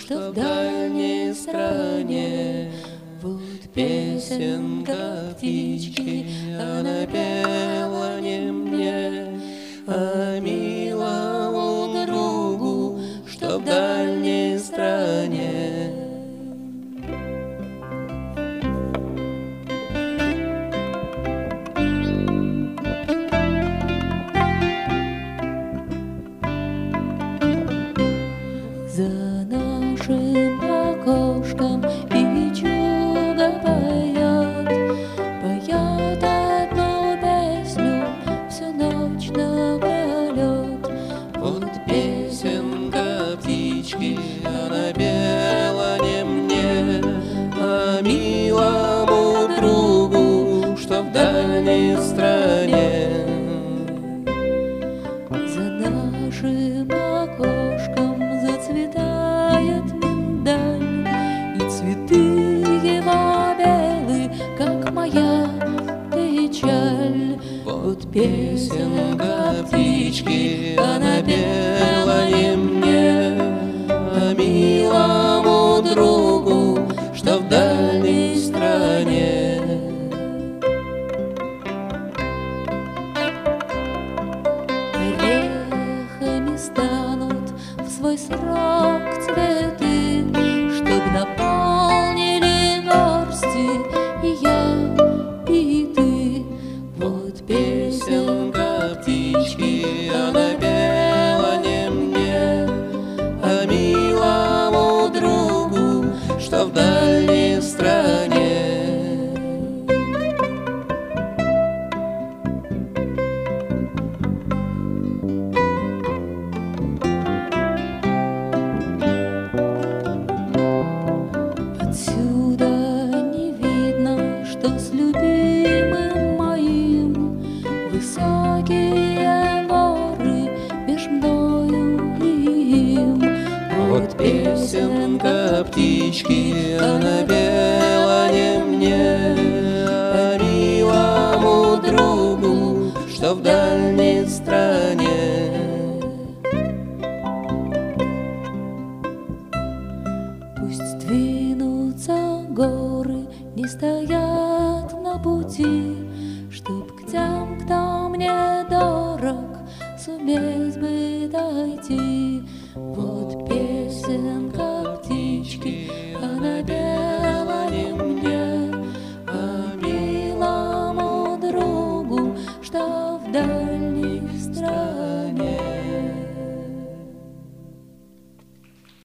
что в дальней стране. Вот песенка птички, она пела не мне, а милому другу, что в дальней стране. За нашим окошком печуга поет, поет одну песню всю ночь напролет. Вот песенка птички, она пела не мне, а милому другу, что в дальней стране. За нашим окошком зацветает миндаль, и цветы его белы, как моя печаль. Вот песенка птички, она пела не мне, а милому другу, что в дальней стране. Орехами станут в свой срок цветы, чтоб наполнили горсти и я, и ты. Вот песенка птички, она пела не мне, а милому другу, что в дальней стране. Отсюда не видно, что с любимым моим высокие горы меж мною и им. Вот песенка птички, она пела не мне, а милому другу, что в дальней стране. Пусть двинутся горы, не стоят